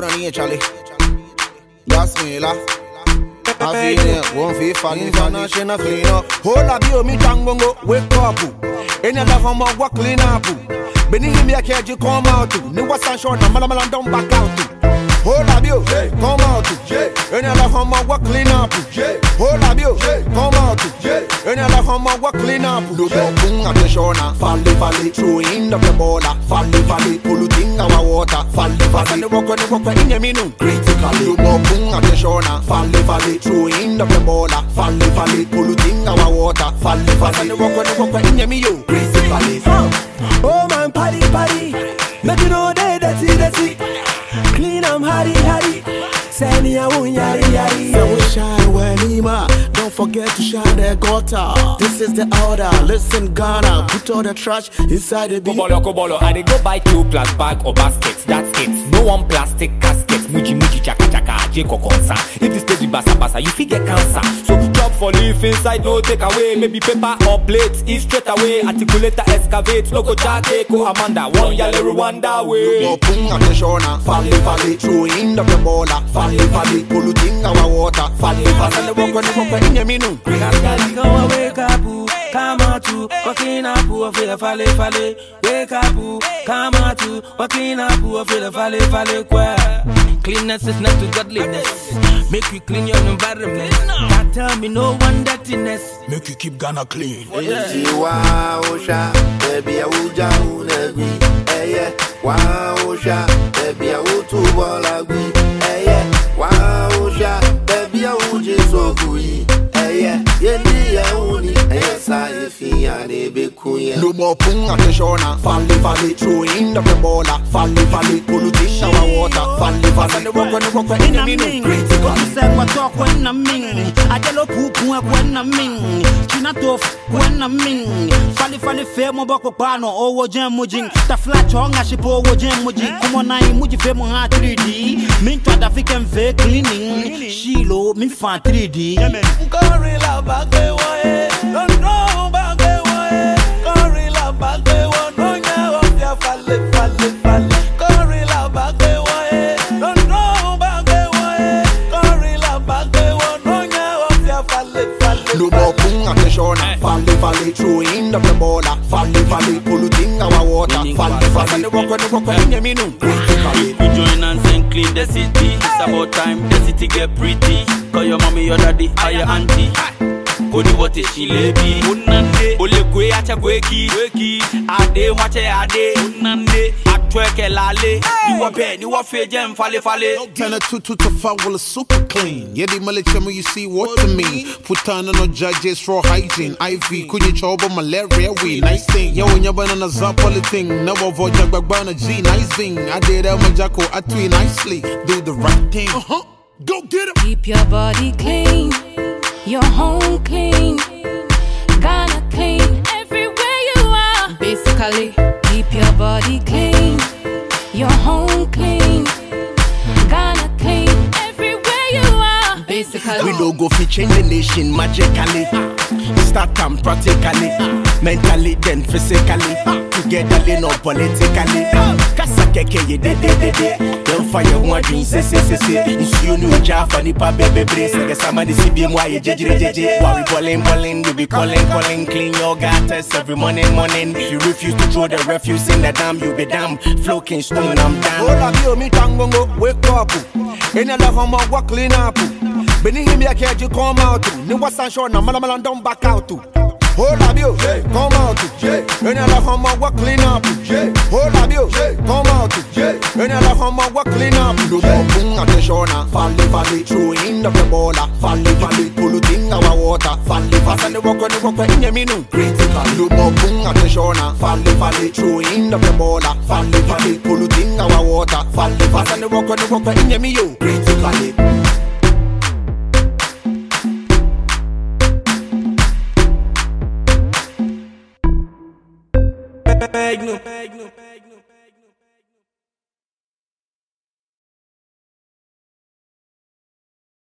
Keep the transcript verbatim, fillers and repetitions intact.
Hold on here, Charlie. That's me, la. I feel it, won't feel funny, international clean up. Hold up, you, me tango, wake up. Any other home of work clean up. Beneath me, I can't you come out. New was short, and Malamal don't back out. Hold up, you, come out. Any other home of work clean up. Hold up, you, come out. Any other home of work clean up. Do the boom at the shona, falle, falle, throw in the baller, falle, falle, polluting our water, falle, falle, walk on the walk in the menu. Critically, do more boom at the shona, falle, falle, throw in the baller, falle, falle, polluting our water, falle, falle, walk on the walk in the menu. Critically, oh man, party, party, make you know they dirty, dirty. Clean am hardy, hardy. Say me a wun yari yari. So we shine where Nima. Don't forget to shine the gutter. This is the order. Listen, Ghana. Put all the trash inside the bin. Kobolo, kobolo. I dey go buy two plus bag or baskets. That's it. No one plastic caskets. Muji muji chaka chaka. Jeko konsa. If this stage basa basa, you fit get cancer. So drop for leaf inside, no take away. Maybe paper or plates. Eat straight away. Articulator excavate. Loco chake ko Amanda. One yale Rwanda way. No pung at the shona. Falle, falle, throw in the baller. Falle, falle, polluting our water. Falle, falle, walk on the walk in the menu. Go wake up, come out to walking up, feel falle, falle. Wake up, come out to walking up, feel falle, falle. Cleanness is not to godliness. Make you clean your environment. Can't tell me no one dirtiness. Make you keep Ghana clean. Oh yeah, wow, Osha, baby, I will down agree. Hey yeah, wow, Osha, baby, I will two ball agree. Hey yeah, wow, Osha, baby, I will just agree. Hey yeah, yeah, yeah, only. Yes, I feel I be queen. No more pung at the shona. Falle, falle, throw in the baller. Falle, falle, polluting our water. Falle, falle, walk on the walk in the menu. Critical. Say what talk when I mean. I don't poo when I mean. China tough when I mean. Falle, falle, fair mo bako pano. Oh, jam mujing. The flat tongue I ship over jam mujing. Come on, I muji femo ha three D. Min to the African fair cleaning. Shilo, min fan three D. Gorilla back the way. Don't know back the way. Gorilla back the way. No nya of ya falle, falle, falle. Gorilla back the way. Don't know back the way. Gorilla back the way. No nya of ya falle, falle. No more pung at the shona. Falle, falle, throw in the baller. Falle, falle, polluting our water. Falle, falle, walk on the walk in the menu. We join and sing clean the city. It's about time the city get pretty. Call your mommy, your daddy, or your auntie. Kodi what is she lady? Unande, ole kwe acha kweki, kweki. Ade wache ade, unande. Atweke lale, ni wape, ni wafe jem fale fale. Turn a tutu to foul is super clean. Yeah, the military you see what to me. Put on no judges for hygiene. I V, kunye chobo malaria we. Nice thing, yo when you're banana zapoli thing. Never vote jack back banana G, nice thing. I did El Majako, I tweet nicely. Do the right thing. Uh huh. Go get it. Keep your body clean, your home clean, Ghana clean, everywhere you are. Basically, keep your body clean, your home clean, Ghana clean, everywhere you are. Basically, we don't go fi change the nation magically. Start them practically, mentally then physically. Together, no politically. Kasa keke ye de de de de. Don't fire one dream, say say say say. If you know Jaffa nipa baby brace, I guess somebody see B M Y J J J J. While we balling balling, we be calling calling, clean your gutters every morning morning. If you refuse to throw the refuse in the dam, you be damn. Floating stone, I'm down. Hold up, you, me tango, wake up. Any other home of work clean up. Beneath me, I can't you come out. Ni wasan short, na malamal don't back out too. Hold up, you, come out. Any other home of work clean up. Hold up, you, come out. Any other home of work clean up. Do more pung at the shona. Falle, falle, throw in the baller. Falle, falle, polluting our water. Falle, falle, walk on the walk in the menu. Critical. Do more pung at the shona. Falle, falle, throw in the baller. Falle, falle, polluting our water. Falle, falle, walk on the walk in the menu. Critically.